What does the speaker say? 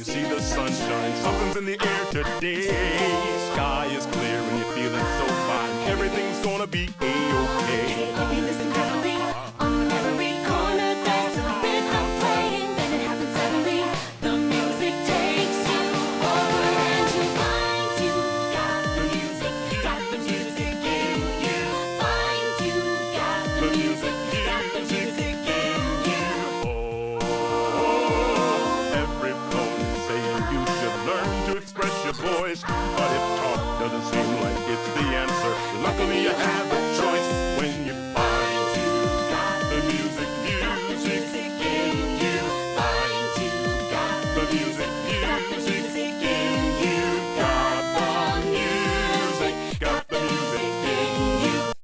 see the sunshine. Something's in the air today. Sky is clear and you're feeling so fine. Everything's gonna be A-okay. If you listen carefully, on every corner there's a rhythm playing. Then it happens suddenly. The music takes you over and you find you got the music in you. Find you got the music in you. Oh, every poem saying you should learn to express your voice. But if talk doesn't seem like it's the answer, luckily you have a choice when